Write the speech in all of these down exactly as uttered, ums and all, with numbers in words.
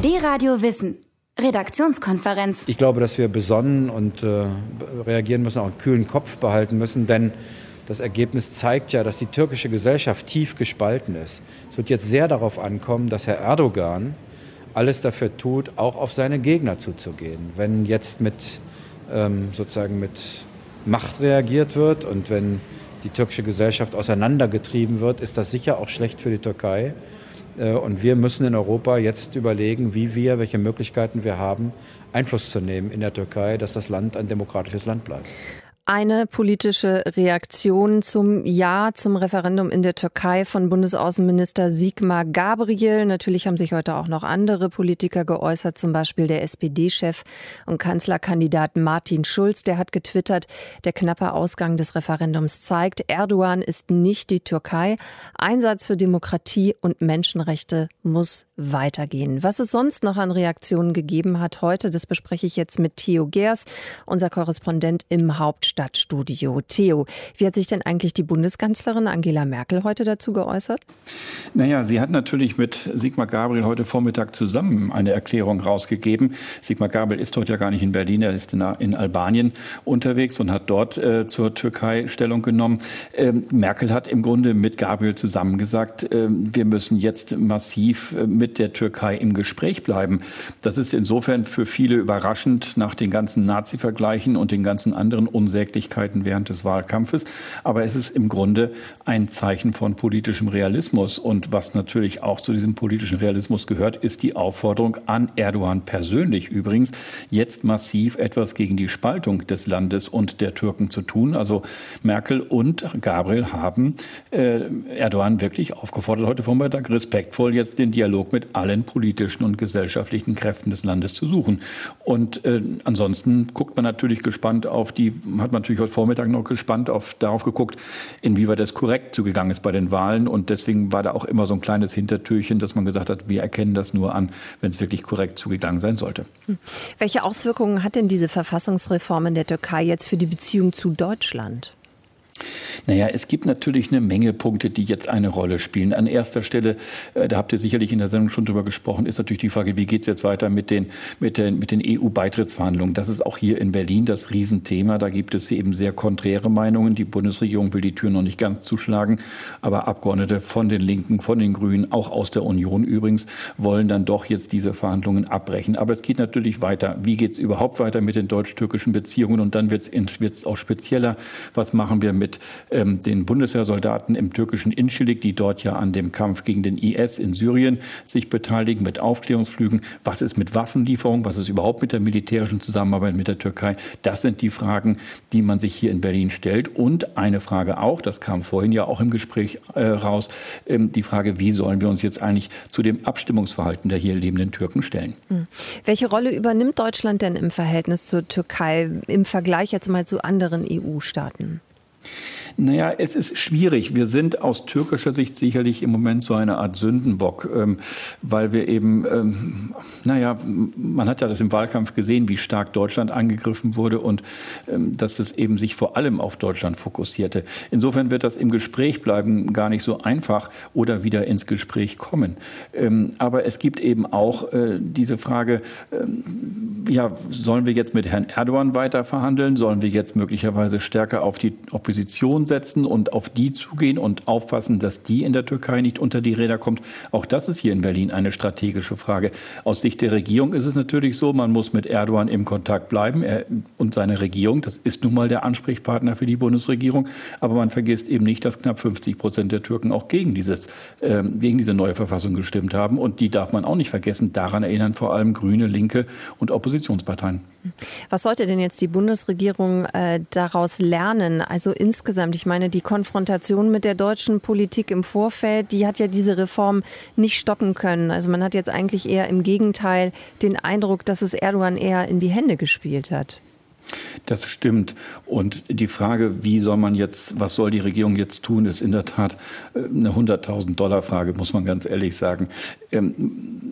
D-Radio Wissen. Redaktionskonferenz. Ich glaube, dass wir besonnen und äh, reagieren müssen, auch einen kühlen Kopf behalten müssen, denn das Ergebnis zeigt ja, dass die türkische Gesellschaft tief gespalten ist. Es wird jetzt sehr darauf ankommen, dass Herr Erdogan alles dafür tut, auch auf seine Gegner zuzugehen. Wenn jetzt mit, ähm, sozusagen mit Macht reagiert wird und wenn die türkische Gesellschaft auseinandergetrieben wird, ist das sicher auch schlecht für die Türkei. Äh, und wir müssen in Europa jetzt überlegen, wie wir, welche Möglichkeiten wir haben, Einfluss zu nehmen in der Türkei, dass das Land ein demokratisches Land bleibt. Eine politische Reaktion zum Ja zum Referendum in der Türkei von Bundesaußenminister Sigmar Gabriel. Natürlich haben sich heute auch noch andere Politiker geäußert, zum Beispiel der S P D-Chef und Kanzlerkandidat Martin Schulz. Der hat getwittert, der knappe Ausgang des Referendums zeigt, Erdogan ist nicht die Türkei. Einsatz für Demokratie und Menschenrechte muss weitergehen. Was es sonst noch an Reaktionen gegeben hat heute, das bespreche ich jetzt mit Theo Gers, unser Korrespondent im Hauptstadt. Stadtstudio. Theo, wie hat sich denn eigentlich die Bundeskanzlerin Angela Merkel heute dazu geäußert? Naja, sie hat natürlich mit Sigmar Gabriel heute Vormittag zusammen eine Erklärung rausgegeben. Sigmar Gabriel ist heute ja gar nicht in Berlin, er ist in, in Albanien unterwegs und hat dort äh, zur Türkei Stellung genommen. Ähm, Merkel hat im Grunde mit Gabriel zusammen gesagt, äh, wir müssen jetzt massiv äh, mit der Türkei im Gespräch bleiben. Das ist insofern für viele überraschend nach den ganzen Nazi-Vergleichen und den ganzen anderen Unsäglichkeiten während des Wahlkampfes. Aber es ist im Grunde ein Zeichen von politischem Realismus. Und was natürlich auch zu diesem politischen Realismus gehört, ist die Aufforderung an Erdogan persönlich übrigens, jetzt massiv etwas gegen die Spaltung des Landes und der Türken zu tun. Also Merkel und Gabriel haben äh, Erdogan wirklich aufgefordert, heute Vormittag respektvoll jetzt den Dialog mit allen politischen und gesellschaftlichen Kräften des Landes zu suchen. Und äh, ansonsten guckt man natürlich gespannt auf die, hat man natürlich heute Vormittag noch gespannt auf, darauf geguckt, inwieweit das korrekt zugegangen ist bei den Wahlen. Und deswegen war da auch immer so ein kleines Hintertürchen, dass man gesagt hat, wir erkennen das nur an, wenn es wirklich korrekt zugegangen sein sollte. Welche Auswirkungen hat denn diese Verfassungsreform in der Türkei jetzt für die Beziehung zu Deutschland? Naja, es gibt natürlich eine Menge Punkte, die jetzt eine Rolle spielen. An erster Stelle, äh, da habt ihr sicherlich in der Sendung schon drüber gesprochen, ist natürlich die Frage, wie geht's jetzt weiter mit den, mit den, mit den E U-Beitrittsverhandlungen? Das ist auch hier in Berlin das Riesenthema. Da gibt es eben sehr konträre Meinungen. Die Bundesregierung will die Tür noch nicht ganz zuschlagen. Aber Abgeordnete von den Linken, von den Grünen, auch aus der Union übrigens, wollen dann doch jetzt diese Verhandlungen abbrechen. Aber es geht natürlich weiter. Wie geht's überhaupt weiter mit den deutsch-türkischen Beziehungen? Und dann wird's, wird's auch spezieller. Was machen wir mit ähm, den Bundeswehrsoldaten im türkischen Incirlik, die dort ja an dem Kampf gegen den I S in Syrien sich beteiligen, mit Aufklärungsflügen? Was ist mit Waffenlieferungen? Was ist überhaupt mit der militärischen Zusammenarbeit mit der Türkei? Das sind die Fragen, die man sich hier in Berlin stellt. Und eine Frage auch, das kam vorhin ja auch im Gespräch äh, raus, ähm, die Frage, wie sollen wir uns jetzt eigentlich zu dem Abstimmungsverhalten der hier lebenden Türken stellen? Hm. Welche Rolle übernimmt Deutschland denn im Verhältnis zur Türkei im Vergleich jetzt mal zu anderen E U-Staaten? Naja, es ist schwierig. Wir sind aus türkischer Sicht sicherlich im Moment so eine Art Sündenbock, ähm, weil wir eben, ähm, naja, man hat ja das im Wahlkampf gesehen, wie stark Deutschland angegriffen wurde und ähm, dass das eben sich vor allem auf Deutschland fokussierte. Insofern wird das im Gespräch bleiben gar nicht so einfach oder wieder ins Gespräch kommen. Ähm, aber es gibt eben auch äh, diese Frage, ähm, ja, sollen wir jetzt mit Herrn Erdogan weiter verhandeln? Sollen wir jetzt möglicherweise stärker auf die Opposition setzen und auf die zugehen und aufpassen, dass die in der Türkei nicht unter die Räder kommt? Auch das ist hier in Berlin eine strategische Frage. Aus Sicht der Regierung ist es natürlich so, man muss mit Erdogan im Kontakt bleiben. Er und seine Regierung, das ist nun mal der Ansprechpartner für die Bundesregierung. Aber man vergisst eben nicht, dass knapp fünfzig Prozent der Türken auch gegen, dieses, äh, gegen diese neue Verfassung gestimmt haben. Und die darf man auch nicht vergessen. Daran erinnern vor allem Grüne, Linke und Oppositionsparteien. Was sollte denn jetzt die Bundesregierung äh, daraus lernen? Also insgesamt, ich meine, die Konfrontation mit der deutschen Politik im Vorfeld, die hat ja diese Reform nicht stoppen können. Also man hat jetzt eigentlich eher im Gegenteil den Eindruck, dass es Erdogan eher in die Hände gespielt hat. Das stimmt. Und die Frage, wie soll man jetzt, was soll die Regierung jetzt tun, ist in der Tat eine hunderttausend Dollar Frage, muss man ganz ehrlich sagen.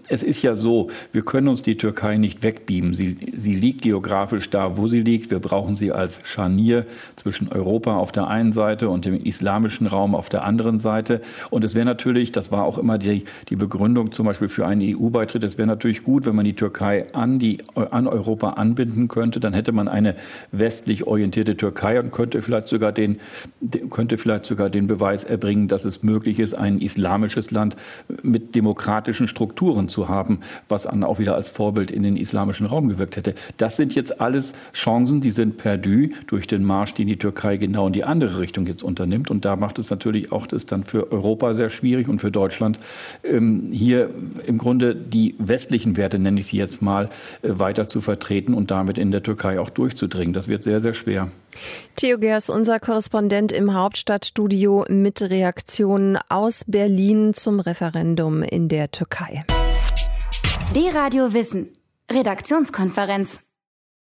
es ist ja so, wir können uns die Türkei nicht wegbeamen. Sie, sie liegt geografisch da, wo sie liegt. Wir brauchen sie als Scharnier zwischen Europa auf der einen Seite und dem islamischen Raum auf der anderen Seite. Und es wäre natürlich, das war auch immer die, die Begründung zum Beispiel für einen E U-Beitritt, es wäre natürlich gut, wenn man die Türkei an, die, an Europa anbinden könnte. Dann hätte man eine westlich orientierte Türkei und könnte vielleicht sogar den, könnte vielleicht sogar den Beweis erbringen, dass es möglich ist, ein islamisches Land mit demokratischen Strukturen zu haben, was dann auch wieder als Vorbild in den islamischen Raum gewirkt hätte. Das sind jetzt alles Chancen, die sind perdu durch den Marsch, den die Türkei genau in die andere Richtung jetzt unternimmt. Und da macht es natürlich auch das dann für Europa sehr schwierig und für Deutschland, ähm, hier im Grunde die westlichen Werte, nenne ich sie jetzt mal, äh, weiter zu vertreten und damit in der Türkei auch durchzudringen. Das wird sehr, sehr schwer. Theo Gers, unser Korrespondent im Hauptstadtstudio mit Reaktionen aus Berlin zum Referendum in der Türkei. D-Radio Wissen, Redaktionskonferenz.